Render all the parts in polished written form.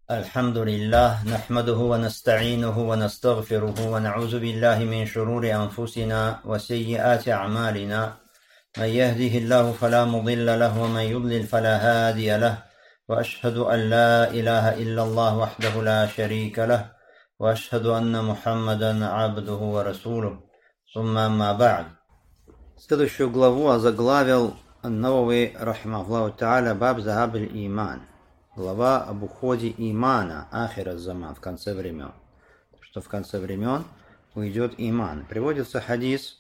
الحمد لله نحمده ونستعينه ونستغفره ونعوذ بالله من شرور أنفسنا وسيئات أعمالنا. من يهده الله فلا مضل له ومن يضلل فلا هادي له، وأشهد أن لا إله إلا الله وحده لا شريك له، وأشهد أن محمدا عبده ورسوله. ثم أما بعد. Следующую главу озаглавил Ан-Навави рахимахуллаху тааля баб захаб аль-иман. Глава об уходе имана, ахир аз-заман, в конце времен. Что в конце времен уйдет иман. Приводится хадис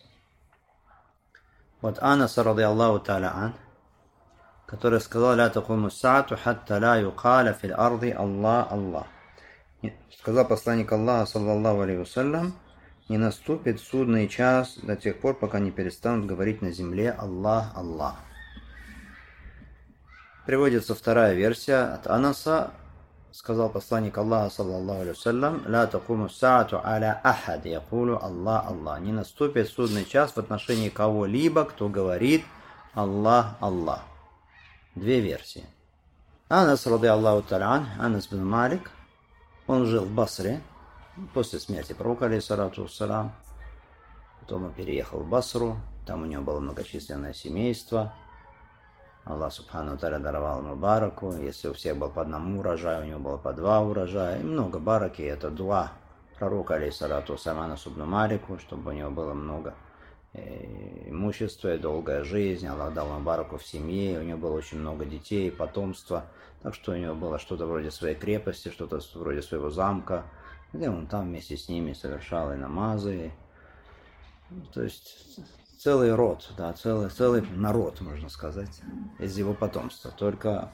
от Анаса радийаллаху тааля ан, который сказал: «Ля такуму саату хатта ля юкаля фил арди Аллах Аллах». Сказал посланник Аллаха, саллаллаху алейхи вассалям: не наступит судный час до тех пор, пока не перестанут говорить на земле Аллах Аллах. Приводится вторая версия от Анаса. Сказал посланник Аллаха, саллаллаху алейхи вассалям: «Ля такуму саату аля ахад якулу Аллах Аллах». Не наступит судный час в отношении кого-либо, кто говорит Аллах Аллах. Две версии. Анас радийаллаху тааля, Анас бин Малик, он жил в Басре после смерти пророка, алейхиссалату вассалам. Потом он переехал в Басру, там у него было многочисленное семейство. Аллах субхану тааля даровал ему бараку. Если у всех был по одному урожаю, у него было по два урожая. И много бараки. Это дуа пророка, алейхиссалату вассалам, Анасу бну Малику, чтобы у него было много имущества и долгая жизнь. Аллах дал ему бараку в семье. У него было очень много детей, потомства. Так что у него было что-то вроде своей крепости, что-то вроде своего замка, где он там вместе с ними совершал и намазы. То есть целый род, да, целый народ, можно сказать, из его потомства. Только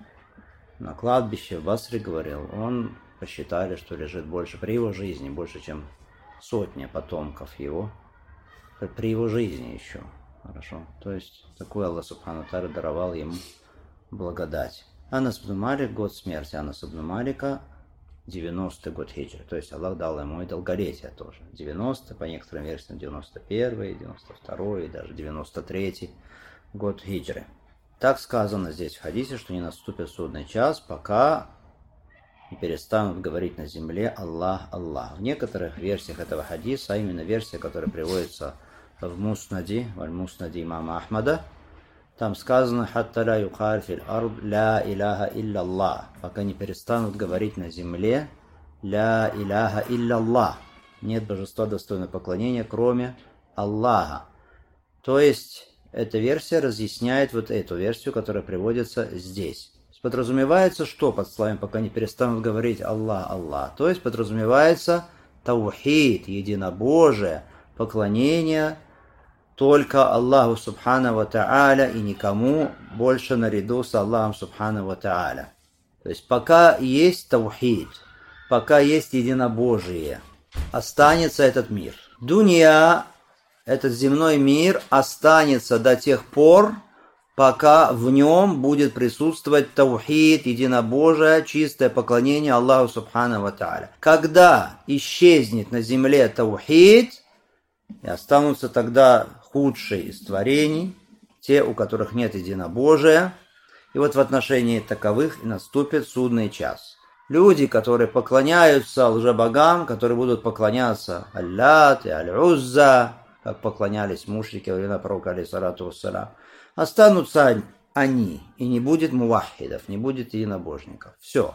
на кладбище в Басре, говорил, он посчитали, что лежит больше при его жизни, больше, чем сотня потомков его, при его жизни еще. Хорошо. То есть такой Аллах субхану тааля даровал ему благодать. Анас бн Малик, год смерти Анаса бн Малика, 90-й год хиджры. То есть Аллах дал ему и долголетие тоже. 90, по некоторым версиям 91-й, 92-й и даже 93-й год хиджры. Так сказано здесь в хадисе, что не наступит судный час, пока не перестанут говорить на земле Аллах Аллах. В некоторых версиях этого хадиса, а именно версия, которая приводится в Муснади, в Аль-Муснади имама Ахмада, там сказано: «Хатта ля юкаль фил ард ля иляха илля Аллах», пока не перестанут говорить на земле ля иляха илля Аллах. Нет божества достойного поклонения, кроме Аллаха. То есть эта версия разъясняет вот эту версию, которая приводится здесь. Подразумевается, что под словами «пока не перестанут говорить Аллах Аллах», то есть подразумевается таухид, единобожие, поклонение только Аллаху субхану ва тааля и никому больше наряду с Аллахом субхану ва тааля. То есть пока есть таухид, пока есть единобожие, останется этот мир. Дунья, этот земной мир, останется до тех пор, пока в нем будет присутствовать таухид, единобожие, чистое поклонение Аллаху субхану ва тааля. Когда исчезнет на земле таухид, и останутся тогда худшие из творений, те, у которых нет единобожия, и вот в отношении таковых и наступит судный час. Люди, которые поклоняются лжебогам, которые будут поклоняться Аллат и Аль-Узза, как поклонялись мушрики во времена пророка, алейхиссалату вассалям, останутся они, и не будет муваххидов, не будет единобожников. Все.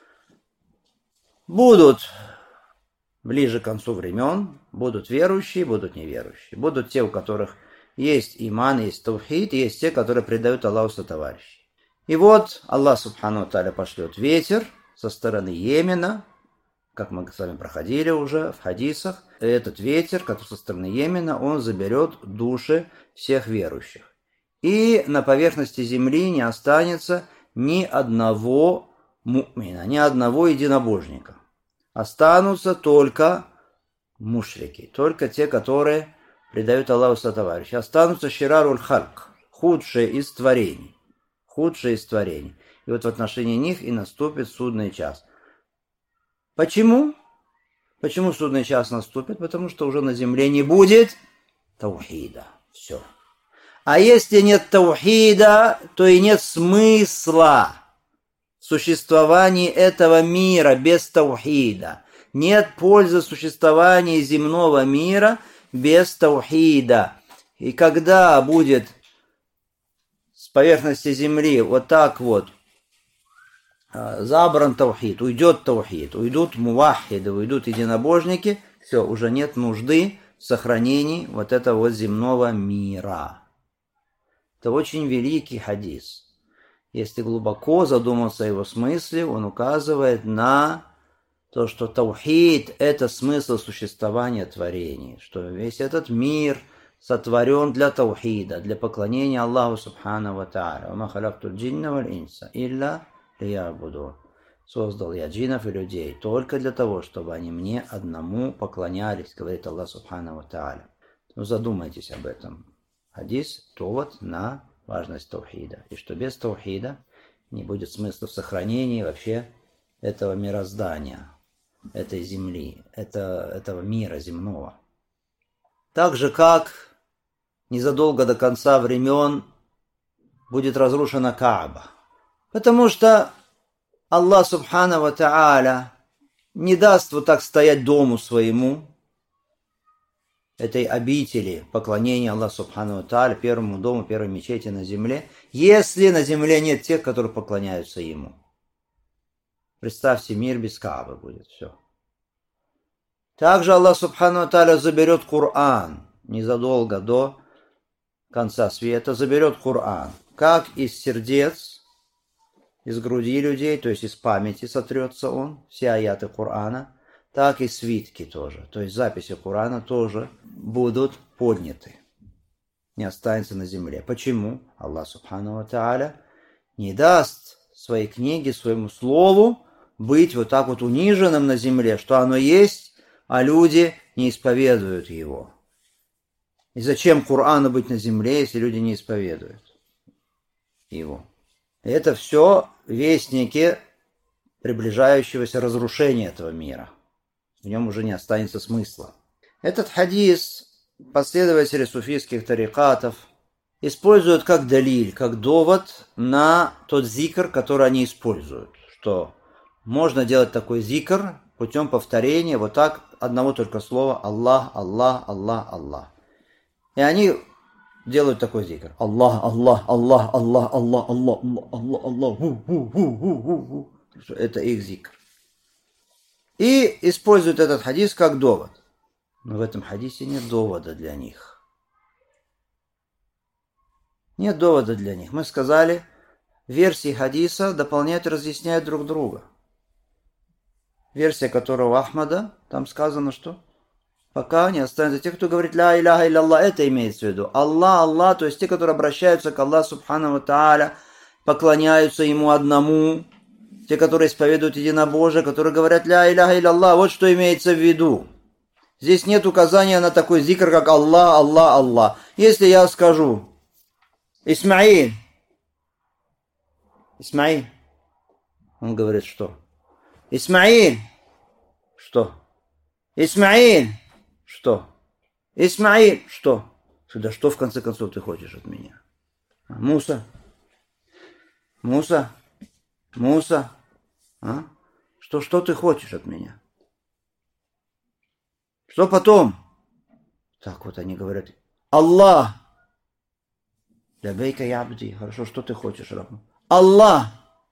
Будут ближе к концу времен, будут верующие, будут неверующие. Будут те, у которых есть иман, есть таухид, и есть те, которые предают Аллаху сотоварищей. И вот Аллах субхану тааля пошлет ветер со стороны Йемена, как мы с вами проходили уже в хадисах. И этот ветер, который со стороны Йемена, он заберет души всех верующих. И на поверхности земли не останется ни одного му'мина, ни одного единобожника. Останутся только мушрики, только те, которые предают Аллаху сотоварищей. Останутся шираруль хальк, худшие из творений. Худшие из творений. И вот в отношении них и наступит судный час. Почему? Почему судный час наступит? Потому что уже на земле не будет таухида. Все. А если нет таухида, то и нет смысла существования этого мира без таухида. Нет пользы существования земного мира без таухида. И когда будет с поверхности земли вот так вот забран таухид, уйдут муваххиды, уйдут единобожники, все, уже нет нужды в сохранении вот этого вот земного мира. Это очень великий хадис. Если глубоко задуматься о его смысле, он указывает на то, что таухид – это смысл существования творений, что весь этот мир сотворен для таухида, для поклонения Аллаху Субханаху ва Тааля. «Ва ма халактуль джинна валь инса илля лиябудун». Создал я джиннов и людей только для того, чтобы они мне одному поклонялись, говорит Аллах Субханаху ва Тааля. Ну, задумайтесь об этом. Хадис – довод на важность таухида. И что без таухида не будет смысла в сохранении вообще этого мироздания, этой земли, этого мира земного. Так же, как незадолго до конца времен будет разрушена Кааба. Потому что Аллах Субханаху ва Тааля не даст вот так стоять дому своему, этой обители поклонения Аллаху Субханаху ва Тааля, первому дому, первой мечети на земле, если на земле нет тех, которые поклоняются ему. Представьте, мир без Каабы будет, все. Также Аллах Субханаху ва Тааля заберет Коран незадолго до конца света, заберет Коран, как из сердец, из груди людей, то есть из памяти сотрется он, все аяты Корана, так и свитки тоже, то есть записи Корана тоже будут подняты, не останется на земле. Почему? Аллах Субханаху ва Тааля не даст своей книге, своему слову быть вот так вот униженным на земле, что оно есть, а люди не исповедуют его. И зачем Корану быть на земле, если люди не исповедуют его? И это все вестники приближающегося разрушения этого мира. В нем уже не останется смысла. Этот хадис последователи суфийских тарикатов используют как далиль, как довод на тот зикр, который они используют. Что можно делать такой зикр путем повторения вот так одного только слова Аллах, Аллах, Аллах, Аллах. И они делают такой зикр. Аллах, Аллах, Аллах, Аллах, Аллах, Аллах, Аллах, Аллах. Это их зикр. И используют этот хадис как довод. Но в этом хадисе нет довода для них. Нет довода для них. Мы сказали, версии хадиса дополняют и разъясняют друг друга. Версия которого Ахмада, там сказано, что пока не останется те, кто говорит «Ля иляха илля это имеется в виду. Аллах, Аллах, то есть те, которые обращаются к Аллаху Субханаху ва Тааля, поклоняются Ему одному, те, которые исповедуют единобожие, которые говорят «Ля иляха илля вот что имеется в виду. Здесь нет указания на такой зикр, как Аллах, Аллах, Аллах. Если я скажу Исмаиль, он говорит, что? Исмаиль, что? Исмаиль, что? Исмаиль, что? Да что в конце концов ты хочешь от меня? Муса? А? Что ты хочешь от меня? Что потом? Так вот они говорят. Аллах. Лябейка ябди. Хорошо, что ты хочешь, раб? Аллах.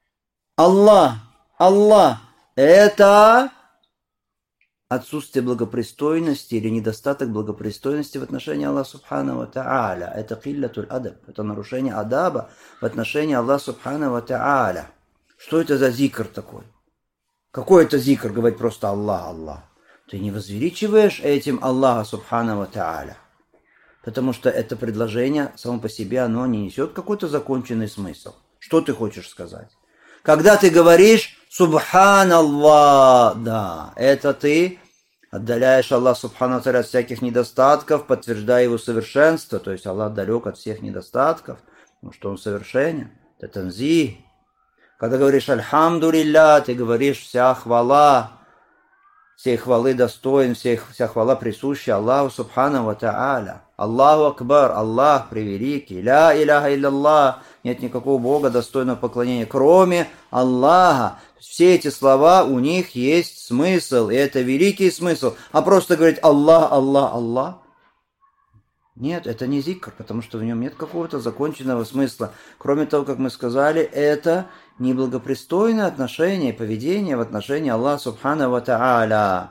Это отсутствие благопристойности или недостаток благопристойности в отношении Аллаха Субханаху ва Тааля. Это киллятуль адаб. Это нарушение адаба в отношении Аллаха Субханаху ва Тааля. Что это за зикр такой? Какой это зикр, говорить просто Аллах, Аллах? Ты не возвеличиваешь этим Аллаха Субханаху ва Тааля. Потому что это предложение само по себе, оно не несет какой-то законченный смысл. Что ты хочешь сказать? Когда ты говоришь Субханаллах, да, это ты отдаляешь Аллах Субханаху ва Тааля от всяких недостатков, подтверждая его совершенство. То есть Аллах далек от всех недостатков, потому что он совершенен. Это танзи. Когда говоришь Альхамду лилля, ты говоришь вся хвала всей хвалы достоин, вся хвала присуща Аллаху Субхану ва Та'аля. Аллаху Акбар, Аллах превеликий, ля иляха илля, нет никакого Бога достойного поклонения, кроме Аллаха. Все эти слова, у них есть смысл, и это великий смысл. А просто говорить Аллах, Аллах, Аллах, нет, это не зикр, потому что в нем нет какого-то законченного смысла. Кроме того, как мы сказали, это неблагопристойное отношение, поведение в отношении Аллаха Субхану ва Та'аля.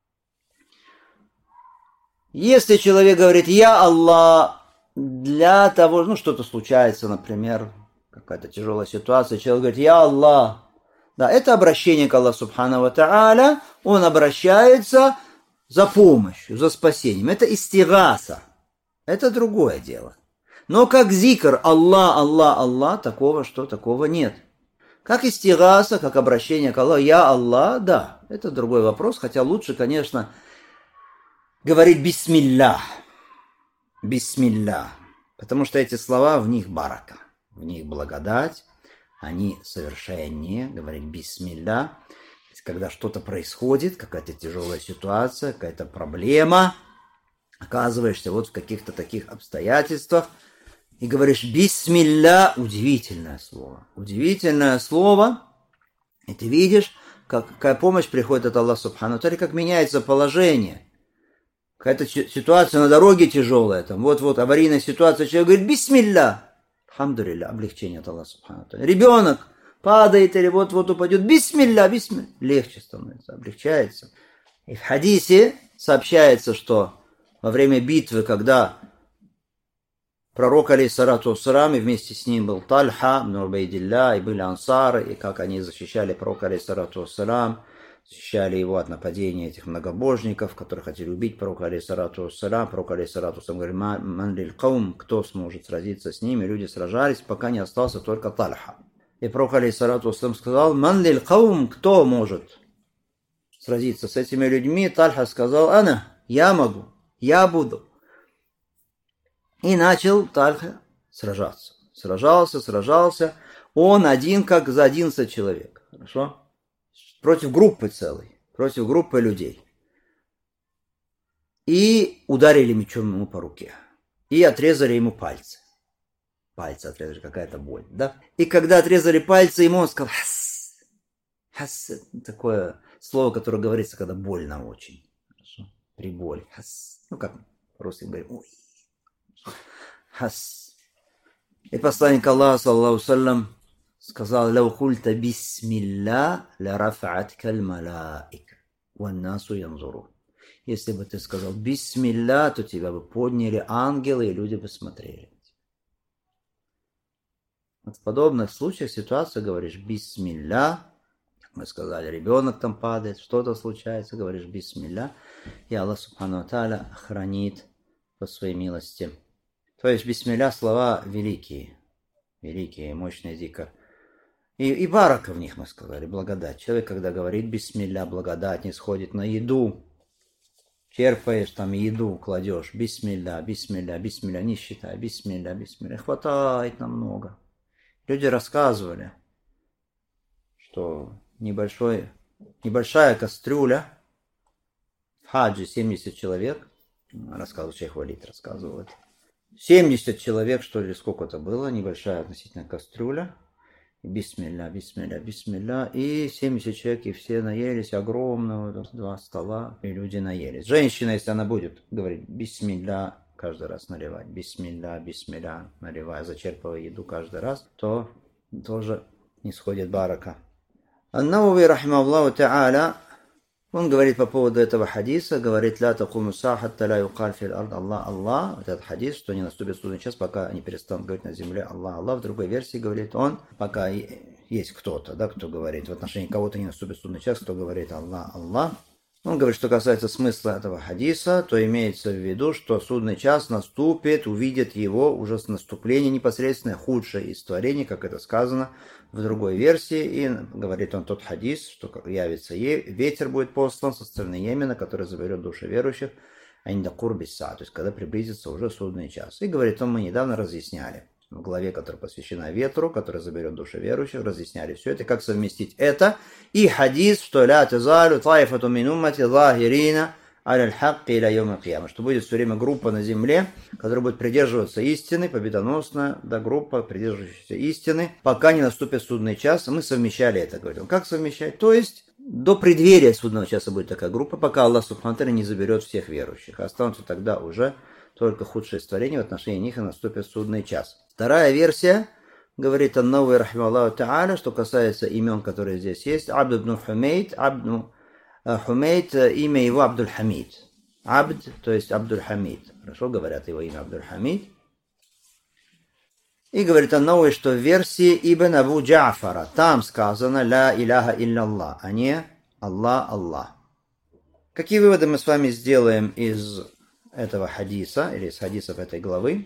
Если человек говорит «Я Аллах», для того, что-то случается, например, какая-то тяжелая ситуация, человек говорит «Я Аллах», да, это обращение к Аллаху Субхану ва Та'аля, он обращается за помощью, за спасением. Это истигаса, это другое дело. Но как зикр «Аллах, Аллах, Аллах», такого нет. Как истигаса, как обращение к Аллаху «Я Аллах», да, это другой вопрос, хотя лучше, конечно, говорить «Бисмиллах», «Бисмиллах», потому что эти слова, в них барака, в них благодать, они совершеннее, говорить «Бисмиллах». Когда что-то происходит, какая-то тяжелая ситуация, какая-то проблема, оказываешься вот в каких-то таких обстоятельствах, и говоришь «Бисмилля», удивительное слово. Удивительное слово, и ты видишь, какая помощь приходит от Аллаха Субхану ва Тааля, как меняется положение. Какая-то ситуация на дороге тяжелая, там вот аварийная ситуация, человек говорит «Бисмилля», алхамдулилля, облегчение от Аллаха Субхану ва Тааля. Ребенок падает или вот упадет «Бисмилля», «Бисмилля», легче становится, облегчается. И в хадисе сообщается, что во время битвы, когда пророк, алейхиссалату вассалам, и вместе с ним был Тальха, ибн Убайдилля, и были ансары, и как они защищали пророка, алейхиссалату вассалам, защищали его от нападения этих многобожников, которые хотели убить пророка, алейхиссалату вассалам. Пророк, алейхиссалату вассалам, говорит, ман лиль каум, кто сможет сразиться с ними? Люди сражались, пока не остался только Тальха. И пророк, алейхиссалату вассалам, сказал, ман лиль каум, кто может сразиться с этими людьми? Тальха сказал, ана, я могу, я буду. И начал Тальха сражаться. Сражался. Он один, как за 11 человек. Хорошо? Против группы целой. Против группы людей. И ударили мечом ему по руке. И отрезали ему пальцы. Пальцы отрезали, какая-то боль. Да? И когда отрезали пальцы, ему он сказал «хас». «Хас» – такое слово, которое говорится, когда больно очень. Хорошо? При боли. «Хас». Как по-русски говорим «ой». Хас. И посланник Аллаха, саллаллаху алейхи ва саллям, сказал: «Лау культа бисмилля, ля рафа'аткаль малаика, ван насу янзурун». Если бы ты сказал бисмилля, то тебя бы подняли ангелы, и люди бы смотрели. Вот в подобных случаях ситуация, говоришь бисмилля, как мы сказали, ребенок там падает, что-то случается, говоришь бисмилля, и Аллах Субхану ва Тааля хранит по своей милости. То есть бисмилля слова великие, мощный зикр. И барака в них, мы сказали, благодать. Человек, когда говорит бисмилля, благодать не сходит на еду. Черпаешь там еду, кладешь, бисмилля, не считай, бисмилля. Хватает намного. Люди рассказывали, что небольшая кастрюля, в хаджи 70 человек, рассказывал шейх Валид, рассказывал это. 70 человек, что ли, сколько это было, небольшая относительно кастрюля, бисмилля, и 70 человек, и все наелись, огромного, 2 стола, и люди наелись. Женщина, если она будет говорить бисмилля, каждый раз наливать, бисмилля, наливая, зачерпывая еду каждый раз, то тоже не сходит барака. Ан-Навави, рахимахуллаху та'аля, он говорит по поводу этого хадиса, говорит, ля такуму саа хатта ля юкаль фил ард Аллах, вот этот хадис, что не наступит судный час, пока они перестанут говорить на земле Аллах. В другой версии говорит он, пока есть кто-то, да, кто говорит, в отношении кого-то не наступит судный час, кто говорит Аллах. Он говорит, что касается смысла этого хадиса, то имеется в виду, что судный час наступит, увидит его уже с наступления непосредственно худшее из творений, как это сказано в другой версии. И говорит он тот хадис, что явится ветер будет послан со стороны Йемена, который заберет души верующих, то есть когда приблизится уже судный час. И говорит он, мы недавно разъясняли, в главе, которая посвящена ветру, который заберет души верующих, разъясняли все это, как совместить это и хадис, что ля тазалю таифату мин уммати захирина аль-хакки иля йома кияма, что будет все время группа на земле, которая будет придерживаться истины, победоносная, да, группа, придерживающаяся истины, пока не наступит судный час. Мы совмещали это, говорим. Как совмещать? То есть до преддверия судного часа будет такая группа, пока Аллах Субхану ва Тааля не заберет всех верующих. Останутся тогда уже только худшие творения, в отношении них и наступит судный час. Вторая версия, говорит Ан-Навави рахимахуллаху тааля, что касается имен, которые здесь есть. Абд ибн Хумейд, Хумейд, имя его Абдуль-Хамид. Абд, то есть Абдуль-Хамид. Хорошо говорят его имя Абдуль-Хамид. И говорит Ан-Навави, что в версии Ибн Абу Джа'фара там сказано «Ла иляха илля-Аллах», а не «Аллах, Аллах». Какие выводы мы с вами сделаем из этого хадиса, или из хадисов этой главы?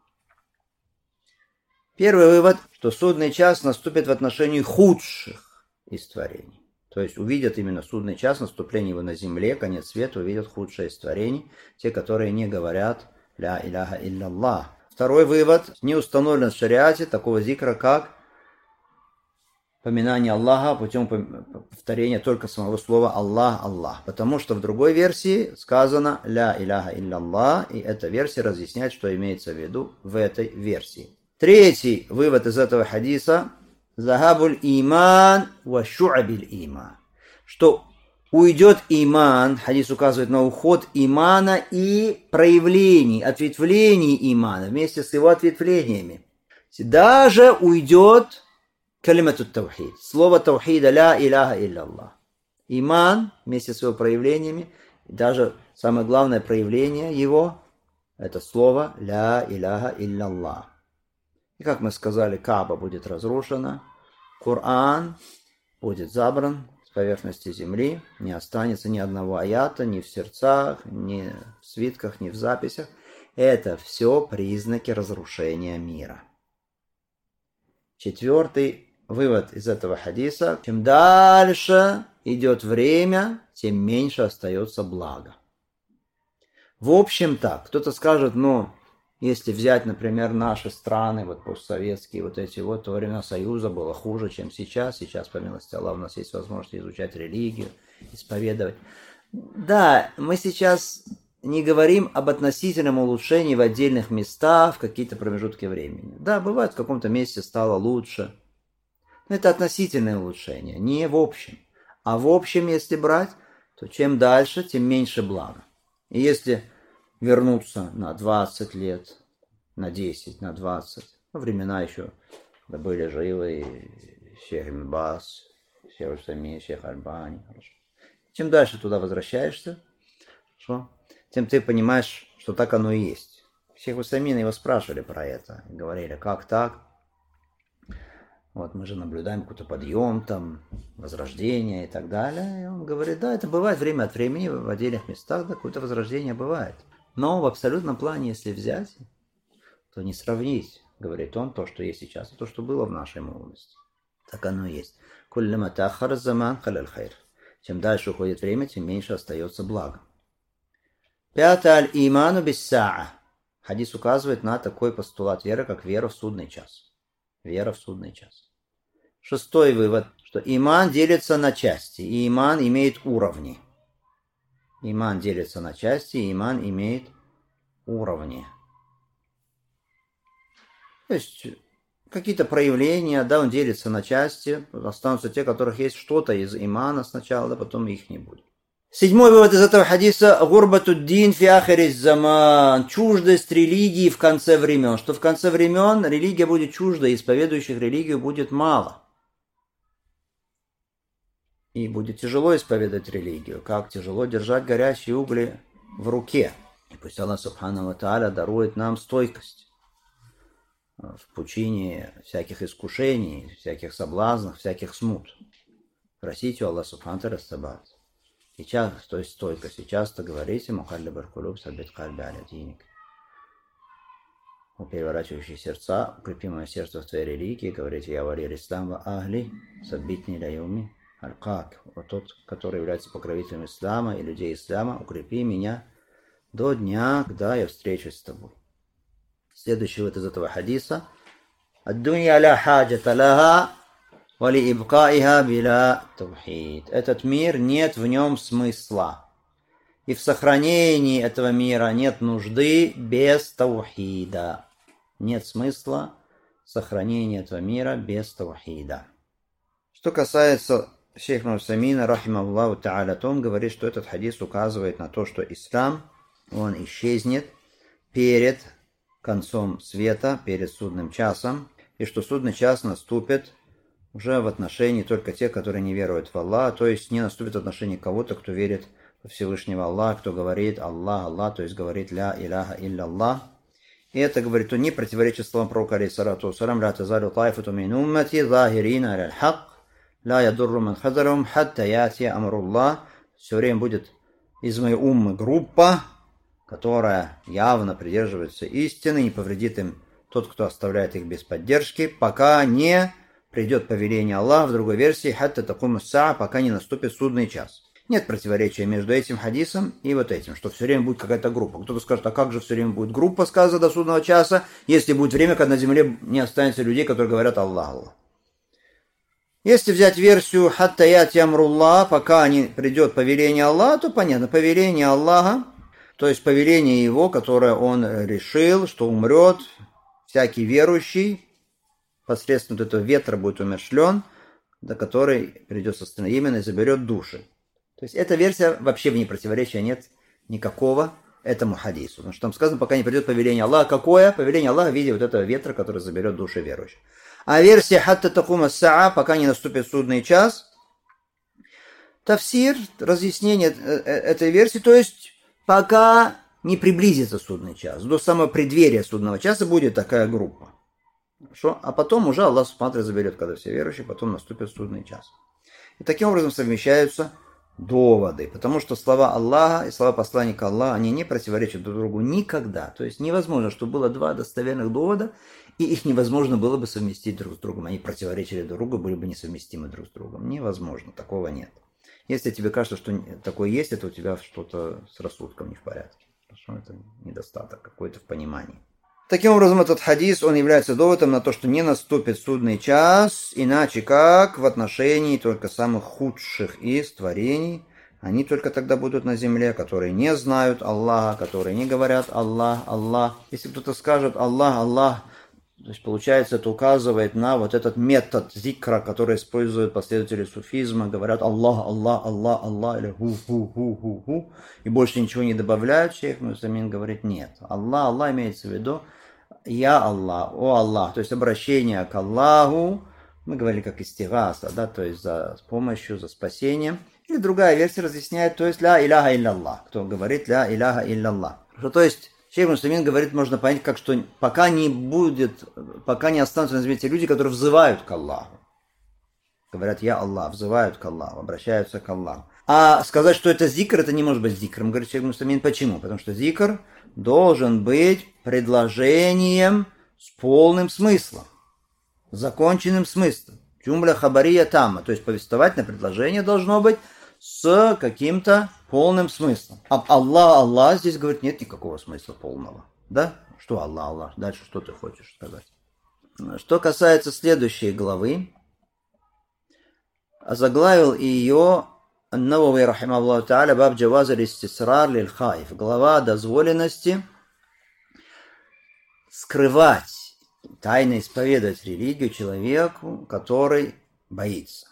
Первый вывод, что судный час наступит в отношении худших из творений. То есть увидят именно судный час, наступление его на земле, конец света, увидят худшие из творений, те, которые не говорят «Ля иляха илля-Аллах». Второй вывод, не установлен в шариате такого зикра, как поминание Аллаха путем повторения только самого слова «Аллах, Аллах». Потому что в другой версии сказано «Ля иляха илля-Аллах», и эта версия разъясняет, что имеется в виду в этой версии. Третий вывод из этого хадиса – «Захабуль иман ва шу'абиль иман», что уйдет иман, хадис указывает на уход имана и проявлений, ответвлений имана, вместе с его ответвлениями. Даже уйдет калиматут таухид, слово таухида «Ля иляха илля-Аллах». Иман вместе с его проявлениями, и даже самое главное проявление его – это слово «Ля иляха илля-Аллах». И как мы сказали, Кааба будет разрушена, Коран будет забран с поверхности земли, не останется ни одного аята, ни в сердцах, ни в свитках, ни в записях. Это все признаки разрушения мира. Четвертый вывод из этого хадиса. Чем дальше идет время, тем меньше остается блага. В общем так, кто-то скажет, если взять, например, наши страны, вот постсоветские, вот эти вот, то времена Союза было хуже, чем сейчас. Сейчас, по милости Аллаха, у нас есть возможность изучать религию, исповедовать. Да, мы сейчас не говорим об относительном улучшении в отдельных местах, в какие-то промежутки времени. Да, бывает, в каком-то месте стало лучше. Но это относительное улучшение, не в общем. А в общем, если брать, то чем дальше, тем меньше блага. И если вернуться на 20 лет, на 10, на 20. Времена еще были живы, Шейх Ибн Баз, Шейх Усаймин, Шейх Альбани. Чем дальше туда возвращаешься, тем ты понимаешь, что так оно и есть. Шейх Усаймин его спрашивали про это. Говорили, как так? Вот мы же наблюдаем какой-то подъем, там, возрождение и так далее. И он говорит, да, это бывает время от времени в отдельных местах, да, какое-то возрождение бывает. Но в абсолютном плане, если взять, то не сравнить, говорит он, то, что есть сейчас, и то, что было в нашей молодости. Так оно и есть. Чем дальше уходит время, тем меньше остается благо. Пятое, аль-иману бис-саа. Хадис указывает на такой постулат веры, как вера в судный час. Вера в судный час. Шестой вывод, что иман делится на части, и иман имеет уровни. Иман делится на части, и иман имеет уровни. То есть какие-то проявления, да, он делится на части, останутся те, у которых есть что-то из имана сначала, да, потом их не будет. Седьмой вывод из этого хадиса – гурбатуддин фи ахирис заман, чуждость религии в конце времен, что в конце времен религия будет чужда, исповедующих религию будет мало. И будет тяжело исповедать религию, как тяжело держать горящие угли в руке. И пусть Аллах Субхану ва Тааля дарует нам стойкость в пучине всяких искушений, всяких соблазнов, всяких смут. Просите у Аллаха Субхану ва Тааля сабат. И часто, то есть стойкость, и часто говорите «Мухаллибар кулуб саббит кальби аля диник». У переворачивающих сердца, укрепи мое сердце в твоей религии, говорите «Я валир ислам ва ахли, саббитни ля юми». Аль-Как, вот тот, который является покровителем ислама и людей ислама, укрепи меня до дня, когда я встречусь с тобой. Следующий вот из этого хадиса. الدنيا لا حاجة لها ولإبقائها بلا توحид. Этот мир, нет в нем смысла. И в сохранении этого мира нет нужды без таухида. Нет смысла сохранения этого мира без таухида. Что касается шейха Усаймина, рахимахуллаху та'аля, то он говорит, что этот хадис указывает на то, что ислам, он исчезнет перед концом света, перед судным часом, и что судный час наступит уже в отношении только тех, которые не веруют в Аллаха, то есть не наступит в отношении кого-то, кто верит в Всевышнего Аллаха, кто говорит Аллах, Аллах, то есть говорит ля иляха илля Аллах. И это, говорит, то не противоречит словам пророка, алейхиссалату вассалям, ля тазалю таифату мин уммати захирина аля аль-хак, ля ядурру ман хазарум, хатта ятия амруллах. Все время будет из моей уммы группа, которая явно придерживается истины, не повредит им тот, кто оставляет их без поддержки, пока не придет повеление Аллаха, в другой версии, хатта такуму саа, пока не наступит судный час. Нет противоречия между этим хадисом и вот этим, что все время будет какая-то группа. Кто-то скажет, а как же все время будет группа, сказано до судного часа, если будет время, когда на земле не останется людей, которые говорят Аллах, Аллах. Если взять версию хатта яти амруллах, пока не придет повеление Аллаха, то понятно, повеление Аллаха, то есть повеление его, которое он решил, что умрет всякий верующий, посредством этого ветра будет умершлен, до которой придет состояние именно и заберет души. То есть эта версия вообще в ней противоречия нет никакого этому хадису. Потому что там сказано, пока не придет повеление Аллаха. Какое? Повеление Аллаха в виде вот этого ветра, который заберет души верующих. А версия хатта такума саа, пока не наступит судный час, тафсир, разъяснение этой версии, то есть пока не приблизится судный час. До самого преддверия судного часа будет такая группа. Хорошо? А потом уже Аллах Субхану заберет, когда все верующие, потом наступит судный час. И таким образом совмещаются доводы, потому что слова Аллаха и слова посланника Аллаха, они не противоречат друг другу никогда. То есть невозможно, чтобы было два достоверных довода, и их невозможно было бы совместить друг с другом. Они противоречили друг другу, были бы несовместимы друг с другом. Невозможно, такого нет. Если тебе кажется, что такое есть, это у тебя что-то с рассудком не в порядке. Хорошо? Это недостаток какой-то в понимании. Таким образом, этот хадис, он является доводом на то, что не наступит судный час, иначе как в отношении только самых худших из творений. Они только тогда будут на земле, которые не знают Аллаха, которые не говорят Аллах, Аллах. Если кто-то скажет Аллах, Аллах, то есть получается, это указывает на вот этот метод зикра, который используют последователи суфизма, говорят Аллах, Аллах, Аллах, Аллах, или ху, и больше ничего не добавляют. Шейх Усаймин говорит, нет. Аллах, Аллах имеется в виду Я Аллах, о Аллах, то есть обращение к Аллаху, мы говорили как истигаса, да, то есть за помощью, за спасением. Или другая версия разъясняет, то есть ля иляха илля-Аллах, кто говорит ля иляха илля-Аллах. То есть шейх Усаймин говорит, можно понять, как что пока не останутся на земле те люди, которые взывают к Аллаху. Говорят, я Аллах, взывают к Аллаху, обращаются к Аллаху. А сказать, что это зикр, это не может быть зикром, говорит шейх Усаймин. Почему? Потому что зикр должен быть предложением с полным смыслом, законченным смыслом. Джумля хабария тама, то есть повествовательное предложение должно быть с каким-то полным смыслом. А Аллах, Аллах здесь говорит, нет никакого смысла полного. Да? Что Аллах, Аллах? Дальше что ты хочешь сказать? Что касается следующей главы, озаглавил ее Ан-Навави рахимахуллаху та'аля баб джаваз аль-истисрар лиль-хаиф. Глава дозволенности скрывать, тайно исповедовать религию человеку, который боится.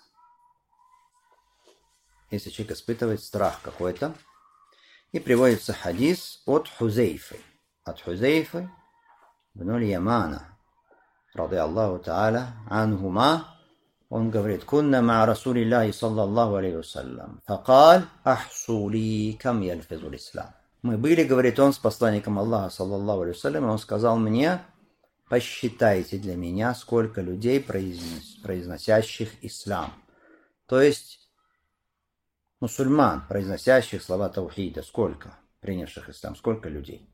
Если человек испытывает страх какой-то, и приводится хадис от Хузейфы. От Хузейфы бн Ямана, рады Аллаху та'аля анхума, он говорит, «Кунна ма Расулиллахи саллаллаху алейхи вассалям, факаль ахсули кам яльфизул ислам». Мы были, говорит он, с посланником Аллаха саллаллаху алейхи вассалям, и он сказал мне, посчитайте для меня, сколько людей, произносящих ислам. То есть мусульман, произносящих слова таухида, сколько принявших ислам, сколько людей.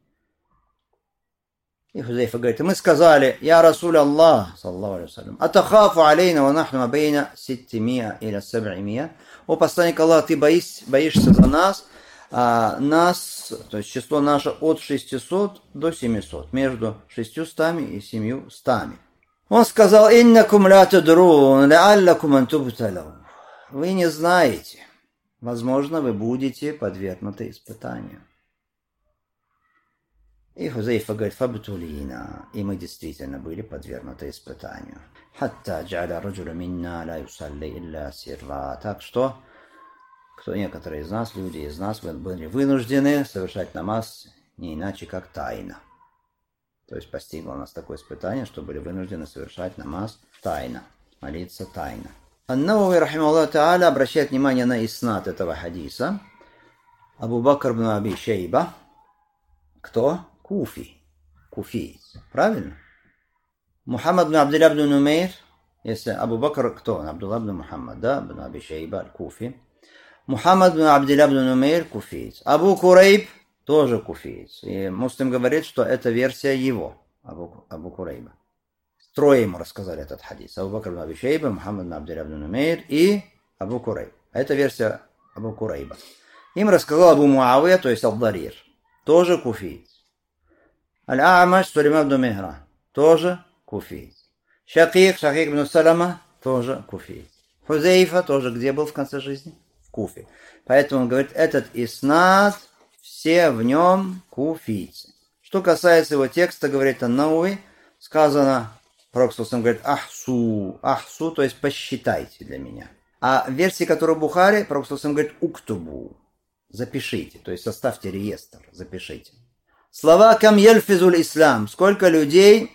И Хузейфа говорит, и мы сказали, я Расуль Аллах, саллаллаху алейхи вассалям, атахафу алейна ва нахну мабейна 600 или 700. О посланник Аллаха, ты боишься за нас, нас, то есть число наше от 600 до 700, между 600 и 700. Он сказал: «Иннакум ля тадрун, лааллакум ан тубталу». Вы не знаете. Возможно, вы будете подвергнуты испытанию. И Хузейфа говорит: «Фабтулина». И мы действительно были подвергнуты испытанию. «Хатта джа'ля раджуля минна ла юсалли илля сирра». Так что некоторые из нас, люди из нас, были вынуждены совершать намаз не иначе, как тайно. То есть постигло нас такое испытание, что были вынуждены совершать намаз тайно, молиться тайно. Ан-Навави, рахимахуллах та'аля, обращает внимание на иснад этого хадиса. Абу Бакр ибн Аби Шейба. Кто? Куфиец. Правильно? Мухаммад ибн Абдулла ибн Нумейр. Если Абу Бакр, кто он? Абдулла ибн Мухаммад, да? Ибн Аби Шейба, аль-Куфи. Мухаммад ибн Абдулла ибн Нумейр, куфиец. Абу Курейб, тоже куфиец. И Муслим говорит, что это версия его, Абу Курейба. Трое ему рассказали этот хадис. Абу Бакр ибн Аби Шейба, Мухаммад ибн Абдулла ибн Нумейр и Абу Курейб. Это версия Абу Курейба. Им рассказал Абу Муавия, то есть Аль-Дарир, тоже куфиец. Аль-А'маш Сулейман ибн Михран, тоже куфиец. Шакик ибн Салама, тоже куфиец. Хузейфа тоже где был в конце жизни? В Куфе. Поэтому он говорит, этот иснад, все в нем куфийцы. Что касается его текста, говорит Ан-Навави, сказано, Пророк говорит, ахсу, то есть посчитайте для меня. А в версии, которая в Бухари, Пророк говорит, уктубу, запишите, то есть составьте реестр, запишите. Слова кам ельфизуль ислам, сколько людей,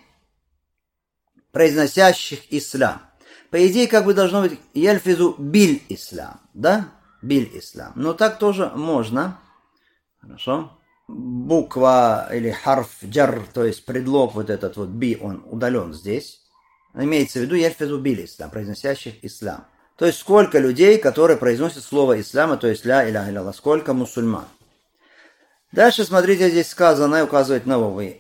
произносящих ислам. По идее, как бы должно быть ельфизу биль ислам, да? Биль ислам. Но так тоже можно. Хорошо. Буква или харф джар, то есть предлог вот этот вот би, он удален здесь. Имеется в виду ельфизу биль ислам, произносящих ислам. То есть сколько людей, которые произносят слово ислама, то есть ля иляха илlallah, сколько мусульман. Дальше, смотрите, здесь сказано, указывает Навави.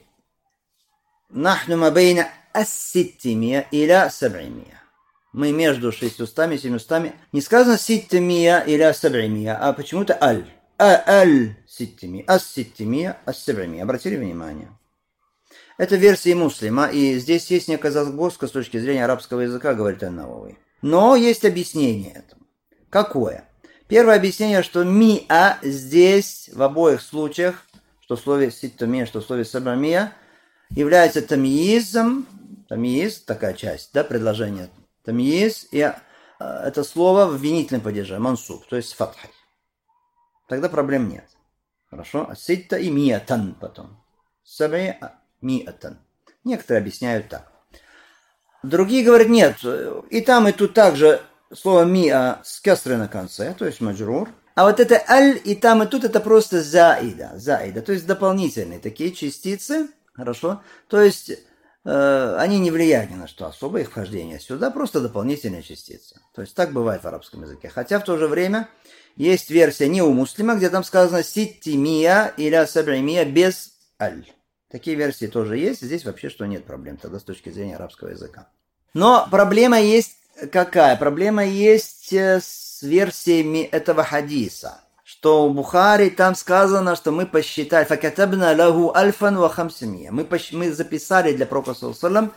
Нахну мабейна ас-ситтимия иля саб'имия. Мы между 600 и 700. Не сказано ситтимия иля саб'имия, а почему-то аль. Аль-ситтимия, ас-ситтимия, ас-саб'имия. Обратили внимание? Это версия Муслима, и здесь есть некая загвоздка с точки зрения арабского языка, говорит Ан-Навави. Но есть объяснение этому. Какое? Первое объяснение, что миа здесь в обоих случаях, что в слове ситтимия, что в слове саб'имия, является тамйизом, тамйиз, такая часть, да, предложение тамйиз, и это слово в винительном падеже, мансуб, то есть с фатхой. Тогда проблем нет. Хорошо? Ситта и миатан потом. Саб'и миатан. Некоторые объясняют так. Другие говорят, нет, и там, и тут также слово миа с кесрой на конце, то есть маджрур. А вот это аль, и там, и тут это просто заида, то есть дополнительные такие частицы. Хорошо? То есть они не влияют ни на что особо, их вхождение сюда, просто дополнительные частицы. То есть так бывает в арабском языке. Хотя в то же время есть версия не у Муслима, где там сказано ситтимия или саб'имия без аль. Такие версии тоже есть, здесь вообще что нет проблем тогда с точки зрения арабского языка. Но проблема есть какая? Проблема есть с версиями этого хадиса. Что у Бухари там сказано, что мы посчитали, факатабна лаху альфан ва хамсимия. Мы записали для Пророка саллаллаху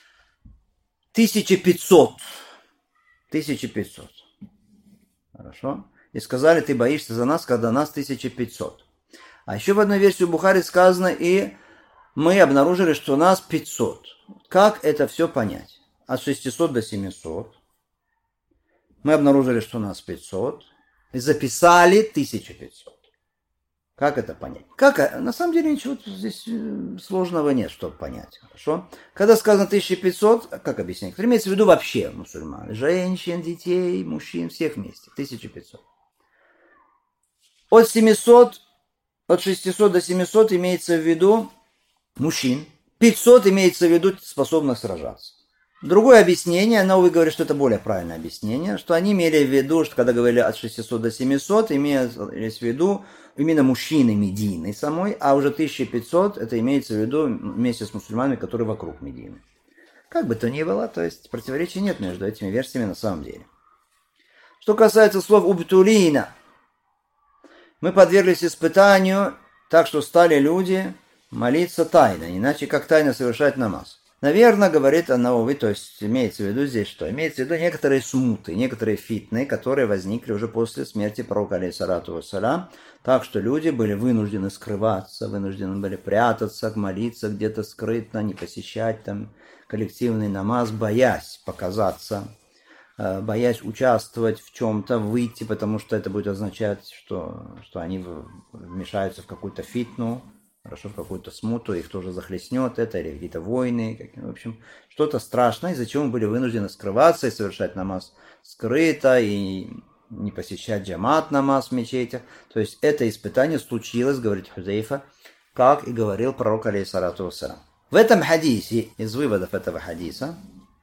1500. 1500. Хорошо? И сказали, ты боишься за нас, когда нас 1500. А еще в одной версии у Бухари сказано, и мы обнаружили, что нас 500. Как это все понять? От 600 до 700. Мы обнаружили, что нас 500. И записали 1500. Как это понять? На самом деле ничего здесь сложного нет, чтобы понять. Хорошо? Когда сказано 1500, как объяснять? Имеется в виду вообще мусульман. Женщин, детей, мужчин, всех вместе. 1500. От 600 до 700 имеется в виду мужчин. 500 имеется в виду способных сражаться. Другое объяснение, Навави говорит, что это более правильное объяснение, что они имели в виду, что когда говорили от 600 до 700, имелось в виду именно мужчины Медины самой, а уже 1500 это имеется в виду вместе с мусульманами, которые вокруг Медины. Как бы то ни было, то есть противоречия нет между этими версиями на самом деле. Что касается слов «убтулина», мы подверглись испытанию, так что стали люди молиться тайно, иначе как тайно совершать намаз. Наверное, говорит Ан-Навави, то есть имеется в виду здесь что? Имеется в виду некоторые смуты, некоторые фитны, которые возникли уже после смерти пророка, алейхиссалату вассалям, так что люди были вынуждены скрываться, вынуждены были прятаться, молиться где-то скрытно, не посещать там коллективный намаз, боясь показаться, боясь участвовать в чем-то, выйти, потому что это будет означать, что они вмешаются в какую-то фитну, хорошо, в какую-то смуту, их тоже захлестнет это, или какие-то войны, в общем, что-то страшное, из-за чего мы были вынуждены скрываться и совершать намаз скрыто, и не посещать джамат намаз в мечетях. То есть это испытание случилось, говорит Хузейфа, как и говорил пророк, алейхиссалату вассалям. В этом хадисе, из выводов этого хадиса,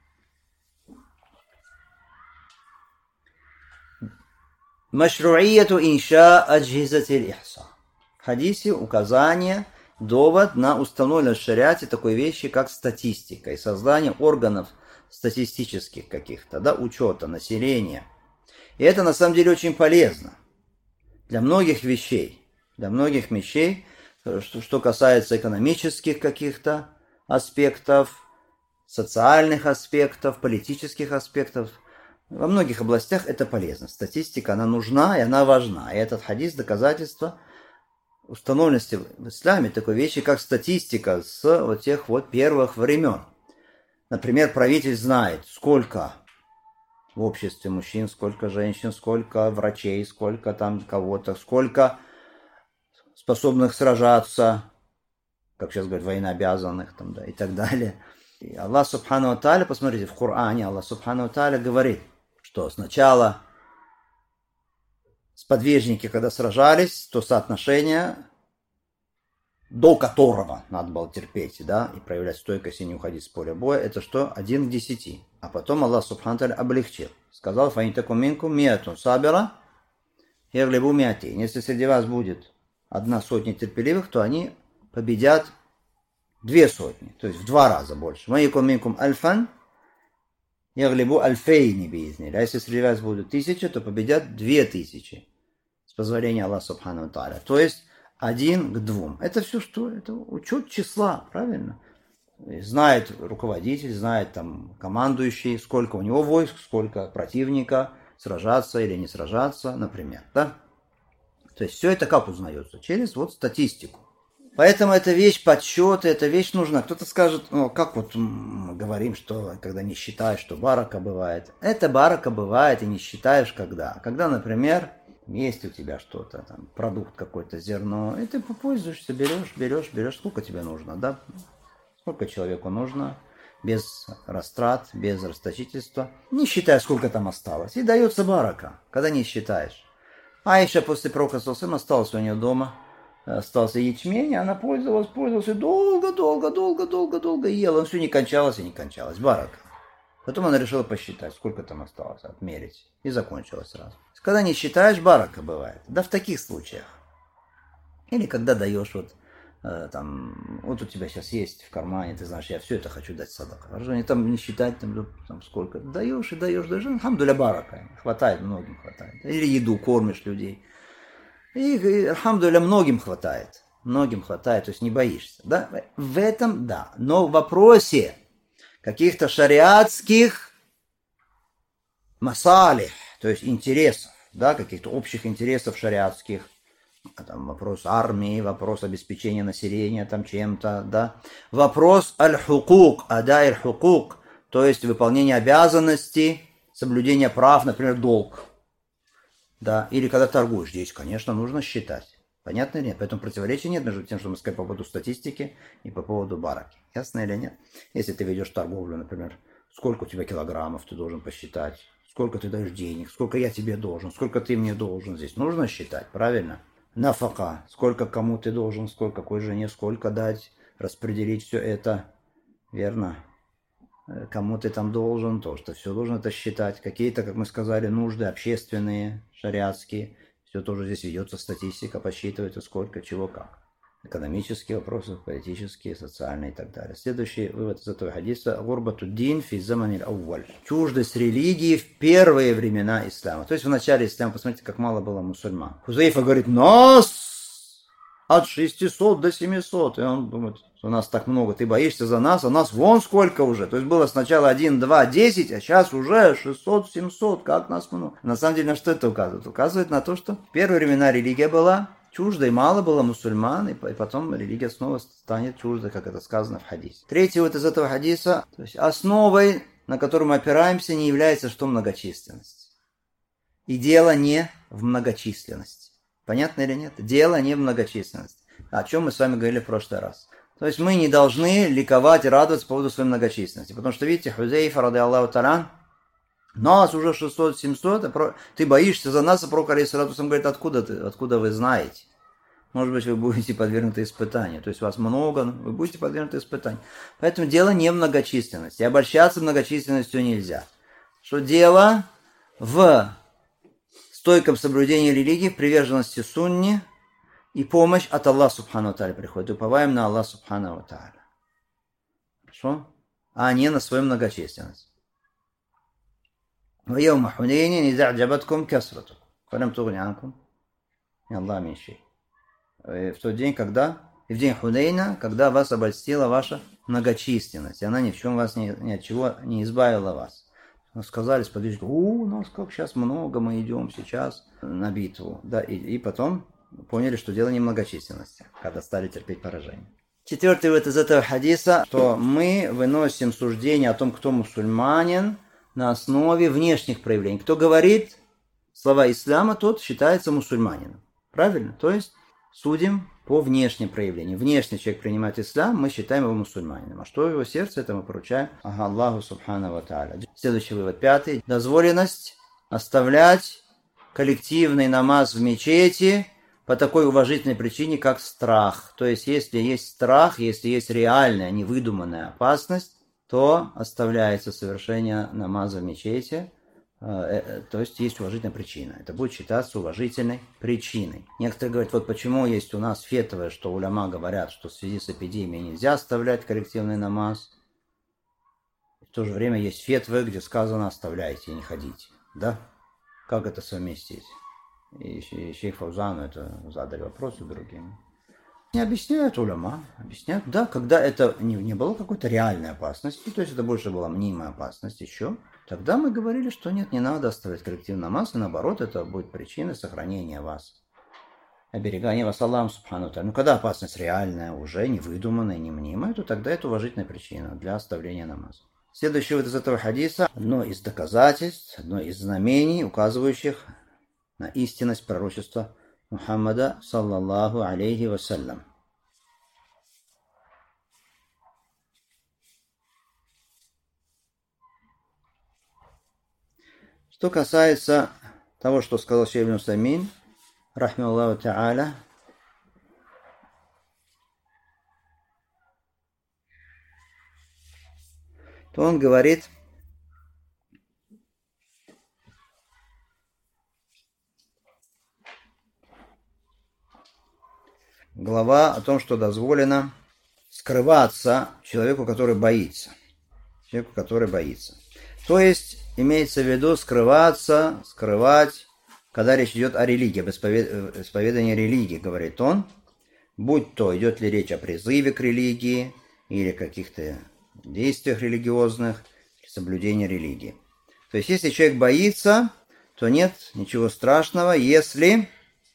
машруияту инша аджхизатиль ихса. В хадисе указание, довод на установленность в шариате такой вещи, как статистика и создание органов статистических каких-то, да, учета населения. И это на самом деле очень полезно для многих вещей. Для многих вещей, что касается экономических каких-то аспектов, социальных аспектов, политических аспектов. Во многих областях это полезно. Статистика, она нужна и она важна. И этот хадис доказательство установленности в исламе такой вещи, как статистика с вот тех вот первых времен. Например, правитель знает, сколько в обществе мужчин, сколько женщин, сколько врачей, сколько там кого-то, сколько способных сражаться, как сейчас говорят, военнообязанных там, да, и так далее. И Аллах Субхану ва Тааля, посмотрите, в Коране Аллах Субхану ва Тааля говорит, что сначала сподвижники, когда сражались, то соотношение, до которого надо было терпеть, да, и проявлять стойкость и не уходить с поля боя, это что? 1 к 10. А потом Аллах Субхану ва Тааля облегчил. Сказал, «Фаин такум минкум миатун сабира, яглибу миатин». Если среди вас будет 100 терпеливых, то они победят 200, то есть в 2 раза больше. «Маикум минкум альфан, яглибу альфейни биизни». А если среди вас будут 1000, то победят 2000. С позволения Аллаха Субхану ва Тааля. То есть 1 к 2. Это все что? Это учет числа, правильно? Знает руководитель, знает там командующий, сколько у него войск, сколько противника, сражаться или не сражаться, например, да? То есть все это как узнается? Через вот статистику. Поэтому эта вещь подсчеты, эта вещь нужна. Кто-то скажет, ну, как вот мы говорим, что когда не считаешь, что барака бывает. Это барака бывает и не считаешь когда. Когда, например, есть у тебя что-то, там, продукт какой-то, зерно, и ты попользуешься, берешь, сколько тебе нужно, да? Сколько человеку нужно, без растрат, без расточительства, не считая, сколько там осталось. И дается барака, когда не считаешь. Аиша после пророка Сосым осталась у нее дома, остался ячмень, и она пользовалась, и долго ела. Он все не кончалось и не кончалось. Барака. Потом она решила посчитать, сколько там осталось, отмерить. И закончилось сразу. Когда не считаешь, барака бывает. Да в таких случаях. Или когда даешь вот там, вот у тебя сейчас есть в кармане, ты знаешь, я все это хочу дать садака. Хорошо, не там не считать, там сколько. Даешь, алхамдуля барака. Хватает, многим хватает. Или еду кормишь людей. И алхамдуля многим хватает. То есть не боишься. Да? В этом да. Но в вопросе каких-то шариатских масалих, то есть интересов, да, каких-то общих интересов шариатских, там вопрос армии, вопрос обеспечения населения там чем-то, да, вопрос аль-хукук, адай аль-хукук, то есть выполнение обязанностей, соблюдение прав, например, долг, да, или когда торгуешь, здесь, конечно, нужно считать. Понятно или нет? Поэтому противоречия нет между тем, что мы сказали по поводу статистики и по поводу бараки. Ясно или нет? Если ты ведешь торговлю, например, сколько у тебя килограммов ты должен посчитать, сколько ты даешь денег, сколько я тебе должен, сколько ты мне должен. Здесь нужно считать, правильно? Нафака, сколько кому ты должен, сколько какой жене, сколько дать, распределить все это, верно? Кому ты там должен, то, что все должен это считать. Какие-то, как мы сказали, нужды общественные, шариатские. Все тоже здесь ведется статистика, подсчитывается сколько, чего, как. Экономические вопросы, политические, социальные и так далее. Следующий вывод из этого хадиса. Гурбатуддин фи заманиль ауваль. Чуждость религии в первые времена ислама. То есть в начале ислама, посмотрите, как мало было мусульман. Хузейфа говорит, нас от 600 до 700. И он думает, У нас так много, ты боишься за нас, а нас вон сколько уже. То есть было сначала 1, 2, 10, а сейчас уже 600, 700, как нас много. На самом деле на что это указывает? Указывает на то, что в первые времена религия была чуждой, мало было мусульман, и потом религия снова станет чуждой, как это сказано в хадисе. Третий вот из этого хадиса, то есть основой, на которую мы опираемся, не является что многочисленность. И дело не в многочисленности. Понятно или нет? Дело не в многочисленности. О чем мы с вами говорили в прошлый раз. То есть мы не должны ликовать и радоваться по поводу своей многочисленности. Потому что, видите, Хузейфа, ради Аллаху та'аля, нас уже 600-700, ты боишься за нас, а пророк алейхиссалату вассалям говорит, откуда вы знаете? Может быть, вы будете подвергнуты испытанию. То есть вас много, но вы будете подвергнуты испытанию. Поэтому дело не в многочисленности. Обольщаться многочисленностью нельзя. Что дело в стойком соблюдении религии, в приверженности сунне, и помощь от Аллаха Субхану Тааля приходит. Уповаем на Аллаха Субхану Тааля. Хорошо? А не на свою многочисленность. وَيَوْمَ حُنَيْنٍ إِذَا أَعْجَبَتْكُمْ كَثْرَتُكُمْ فَلَمْ تُغْنِ عَنْكُمْ مِنَ اللَّهِ مِنْ شَيْءٍ. В тот день, в день Хунейна, когда вас обольстила ваша многочисленность, и она ни в чем вас ни от чего не избавила вас. Сказали сподвижники, у нас как сейчас много, мы идем сейчас на битву. Да, и потом поняли, что дело не в многочисленности, когда стали терпеть поражение. Четвертый вот из этого хадиса, что мы выносим суждение о том, кто мусульманин, на основе внешних проявлений. Кто говорит слова ислама, тот считается мусульманином. Правильно? То есть судим по внешним проявлениям. Внешний человек принимает ислам, мы считаем его мусульманином. А что в его сердце, это мы поручаем Аллаху Субхану ва Тааля. Следующий вывод, пятый. Дозволенность оставлять коллективный намаз в мечети по такой уважительной причине, как страх. То есть, если есть страх, если есть реальная, невыдуманная опасность, то оставляется совершение намаза в мечети, то есть уважительная причина. Это будет считаться уважительной причиной. Некоторые говорят, вот почему есть у нас фетвы, что уляма говорят, что в связи с эпидемией нельзя оставлять коллективный намаз. В то же время есть фетвы, где сказано оставляйте и не ходите. Да? Как это совместить? И шейх Фаузану это задали вопросы другим. Не объясняют уляма, объясняют, да, когда это не было какой-то реальной опасности, то есть это больше была мнимая опасность еще, тогда мы говорили, что нет, не надо оставлять коллективный намаз, и наоборот, это будет причиной сохранения вас, оберегания вас Аллахом Субхану Тааля. Но когда опасность реальная, уже не выдуманная, не мнимая, то тогда это уважительная причина для оставления намаза. Следующее вот из этого хадиса, одно из доказательств, одно из знамений, указывающих на истинность пророчества Мухаммада, саллаллаху алейхи вассалям. Что касается того, что сказал шейх ибн Усаймин, рахмаллаху та'аля, то он говорит, глава о том, что дозволено скрываться человеку, который боится. Человеку, который боится. То есть, имеется в виду скрывать, когда речь идет о религии, об исповедании религии, говорит он, будь то идет ли речь о призыве к религии, или каких-то действиях религиозных, соблюдении религии. То есть, если человек боится, то нет ничего страшного, если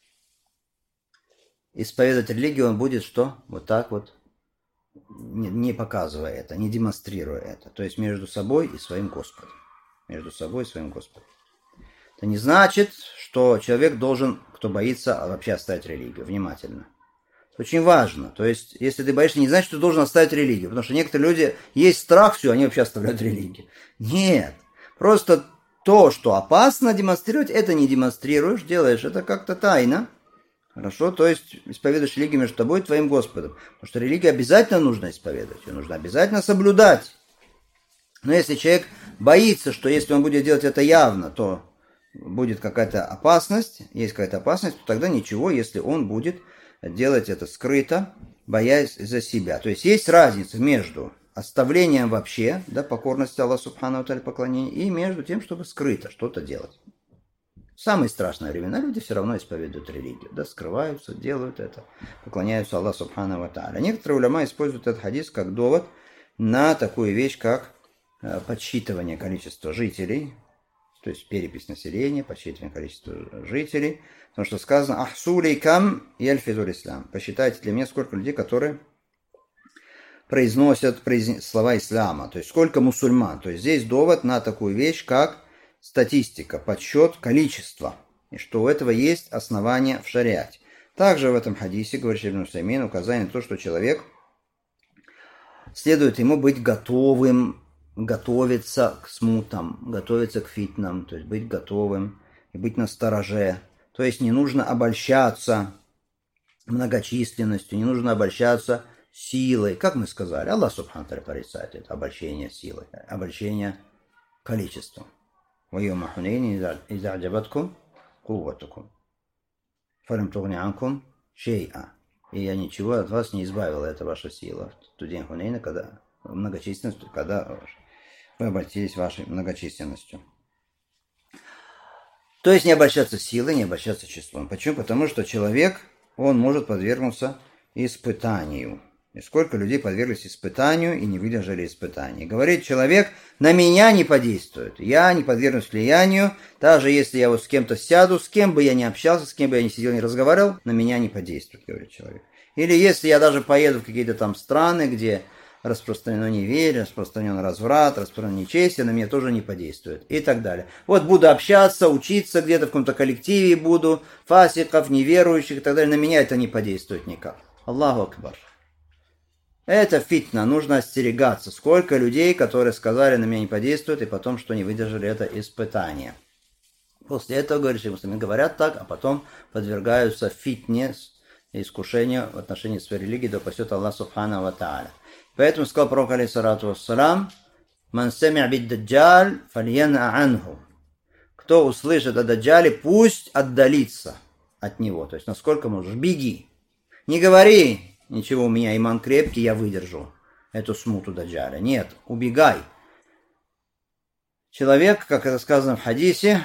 исповедовать религию он будет что? Вот так вот, не показывая это, не демонстрируя это. То есть между собой и своим Господом. Между собой и своим Господом. Это не значит, что человек должен, кто боится, вообще оставить религию. Внимательно. Это очень важно. То есть, если ты боишься, не значит, что ты должен оставить религию. Потому что некоторые люди, есть страх, все, они вообще оставляют религию. Нет. Просто то, что опасно демонстрировать, это не демонстрируешь, делаешь это как-то тайно. Хорошо, то есть исповедуешь религию между тобой и твоим Господом. Потому что религию обязательно нужно исповедовать, ее нужно обязательно соблюдать. Но если человек боится, что если он будет делать это явно, то будет какая-то опасность, есть какая-то опасность, то тогда ничего, если он будет делать это скрыто, боясь за себя. То есть есть разница между оставлением вообще, да, покорности Аллаху Субхану Тааля, поклонения, и между тем, чтобы скрыто что-то делать. самые страшные времена люди все равно исповедуют религию, да, скрываются, делают это, поклоняются Аллаху Субхану ва Тааля. Некоторые уляма используют этот хадис как довод на такую вещь, как подсчитывание количества жителей, то есть перепись населения, подсчитывание количества жителей, потому что сказано «Ахсулейкам яльфизуль ислам». Посчитайте для меня, сколько людей, которые произносят слова ислама, то есть сколько мусульман. То есть здесь довод на такую вещь, как статистика, подсчет количества, и что у этого есть основания в шариате. Также в этом хадисе, говорит Ибн Усаймин, указание на то, что человек следует ему быть готовым, готовиться к смутам, готовиться к фитнам, то есть быть готовым и быть настороже. То есть не нужно обольщаться многочисленностью, не нужно обольщаться силой. Как мы сказали, Аллах Субхану ва Тааля порицает это обольщение силой, обольщение количеством. وَيَوْمَ حُنَيْنٍ إِذَا أَعْجَبَتْكُمْ قُوَّتُكُمْ فَلَمْ تُغْنِ عَنْكُمْ شَيْئًا. И я ничего от вас не избавила, это ваша сила. В тот день Хунейна, когда многочисленность, когда вы обольстились вашей многочисленностью. То есть не обольщаться силой, не обольщаться числом. Почему? Потому что человек, он может подвергнуться испытанию. И сколько людей подверглись испытанию и не выдержали испытаний. Говорит человек, на меня не подействует. Я не подвергнусь влиянию. Даже если я вот с кем-то сяду, с кем бы я ни общался, с кем бы я ни сидел, ни разговаривал, на меня не подействует, говорит человек. Или если я даже поеду в какие-то там страны, где распространено неверие, распространен разврат, распространено нечестие, на меня тоже не подействует. И так далее. Вот буду общаться, учиться где-то в каком-то коллективе буду, фасиков, неверующих и так далее. На меня это не подействует никак. Аллаху Акбар. Это фитна, нужно остерегаться. Сколько людей, которые сказали, на меня не подействует, и потом, что не выдержали это испытание. После этого, говорит, мусульмане говорят так, а потом подвергаются фитне, искушению в отношении своей религии, да упасет Аллах Субхану ва Тааля. Поэтому сказал пророк, алейхиссалату вассалам, «Ман сами'а бид-даджаль фальян'a анху». Кто услышит о даджале, пусть отдалится от него. То есть, насколько можешь, беги. Не говори, ничего, у меня иман крепкий, я выдержу эту смуту даджаля. Нет, убегай. Человек, как это сказано в хадисе,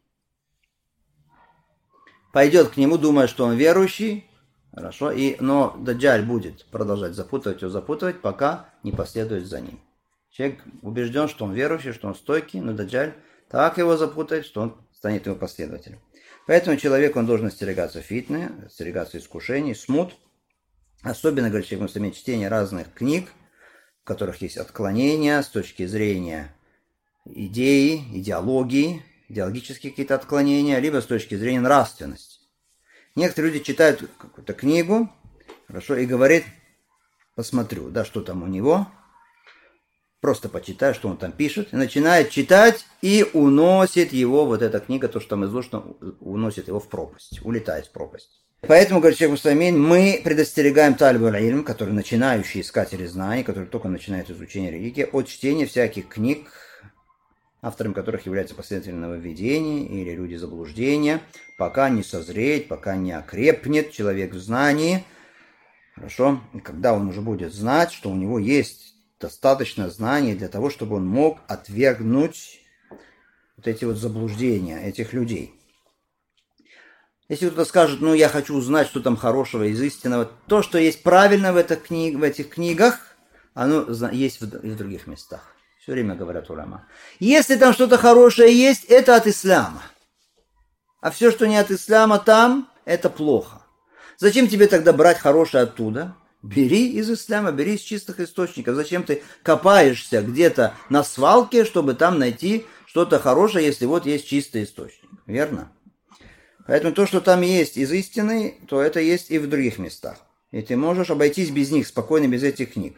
пойдет к нему, думая, что он верующий, хорошо, но даджаль будет продолжать запутывать, пока не последует за ним. Человек убежден, что он верующий, что он стойкий, но даджаль так его запутает, что он станет его последователем. Поэтому человек, он должен остерегаться фитны, остерегаться искушений, смут. Особенно, говорит шейх Муслим, чтение разных книг, в которых есть отклонения с точки зрения идеи, идеологии, идеологические какие-то отклонения, либо с точки зрения нравственности. Некоторые люди читают какую-то книгу, хорошо, и говорят, посмотрю, да, что там у него, просто почитаю, что он там пишет, и начинает читать, и уносит его, вот эта книга, то, что там изложено, уносит его в пропасть, улетает в пропасть. Поэтому, говорит шейх Муслим, мы предостерегаем талибуль илм, которые начинающие искатели знаний, которые только начинают изучение религии, от чтения всяких книг, авторами которых являются последователи нововведений или люди заблуждения, пока не созреет, пока не окрепнет человек в знании. Хорошо? И когда он уже будет знать, что у него есть достаточно знаний для того, чтобы он мог отвергнуть вот эти вот заблуждения этих людей. Если кто-то скажет, я хочу узнать, что там хорошего из истинного, то, что есть правильно в этих книгах, оно есть в других местах. Все время говорят уляма. Если там что-то хорошее есть, это от ислама. А все, что не от ислама там, это плохо. Зачем тебе тогда брать хорошее оттуда? Бери из ислама, бери из чистых источников. Зачем ты копаешься где-то на свалке, чтобы там найти что-то хорошее, если вот есть чистый источник? Верно? Поэтому то, что там есть из истины, то это есть и в других местах. И ты можешь обойтись без них, спокойно, без этих книг.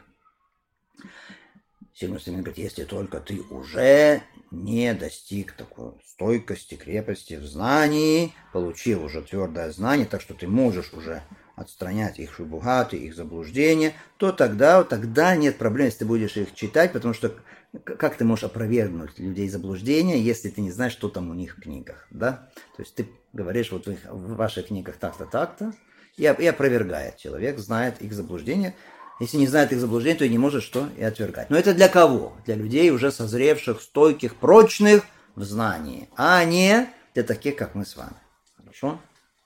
Шейх Муслим говорит, если только ты уже не достиг такой стойкости, крепости в знании, получил уже твердое знание, так что ты можешь уже отстранять их шубухаты, их заблуждения, то тогда нет проблем, если ты будешь их читать, потому что как ты можешь опровергнуть людей заблуждения, если ты не знаешь, что там у них в книгах, да? То есть ты говоришь, вот в ваших книгах так-то, так-то, и опровергает. Человек знает их заблуждения. Если не знает их заблуждения, то и не может что и отвергать. Но это для кого? Для людей, уже созревших, стойких, прочных в знании, а не для таких, как мы с вами. Хорошо?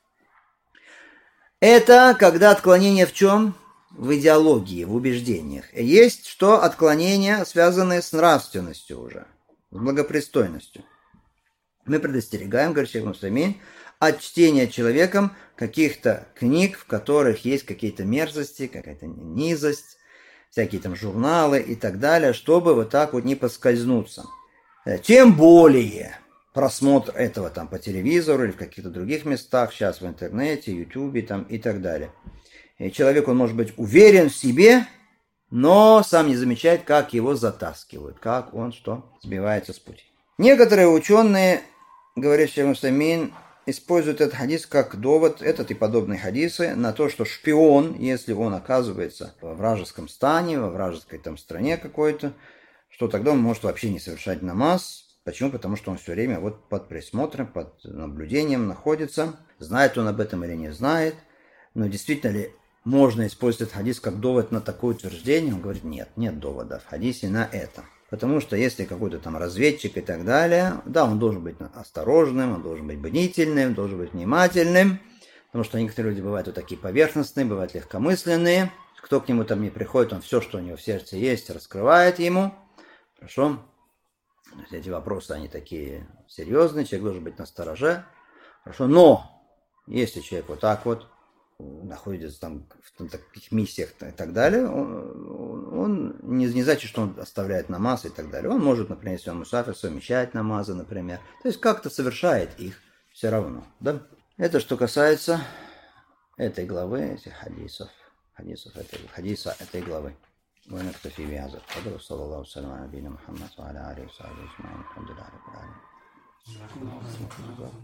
Это когда отклонение в чем? В идеологии, в убеждениях. Есть что отклонения, связанные с нравственностью уже, с благопристойностью. Мы предостерегаем, говорит шейх Мусаймин, от чтения человеком каких-то книг, в которых есть какие-то мерзости, какая-то низость, всякие там журналы и так далее, чтобы вот так вот не поскользнуться. Тем более просмотр этого там по телевизору или в каких-то других местах, сейчас в интернете, ютубе там и так далее. И человек, он может быть уверен в себе, но сам не замечает, как его затаскивают, как он что, сбивается с пути. Некоторые ученые, говорит шейх Мусаймин, используют этот хадис как довод, этот и подобные хадисы, на то, что шпион, если он оказывается во вражеском стане, во вражеской там стране какой-то, что тогда он может вообще не совершать намаз. Почему? Потому что он все время вот под присмотром, под наблюдением находится. Знает он об этом или не знает. Но действительно ли можно использовать этот хадис как довод на такое утверждение? Он говорит, нет, нет довода в хадисе на это. Потому что если какой-то там разведчик и так далее, да, он должен быть осторожным, он должен быть бдительным, должен быть внимательным. Потому что некоторые люди бывают вот такие поверхностные, бывают легкомысленные. Кто к нему там не приходит, он все, что у него в сердце есть, раскрывает ему. Хорошо? Эти вопросы, они такие серьезные, человек должен быть настороже. Хорошо, но если человек вот так вот находится там в таких миссиях и так далее, он не значит, что он оставляет намаз и так далее. Он может, например, если он мусафир, совмещать намазы, например. То есть как-то совершает их все равно. Да? Это что касается этой главы, этих хадиса этой главы. ونكتفي بهذا القدر وصلى الله وسلم على نبينا محمد وعلى آله وصحبه أجمعين الحمد لله رب العالمين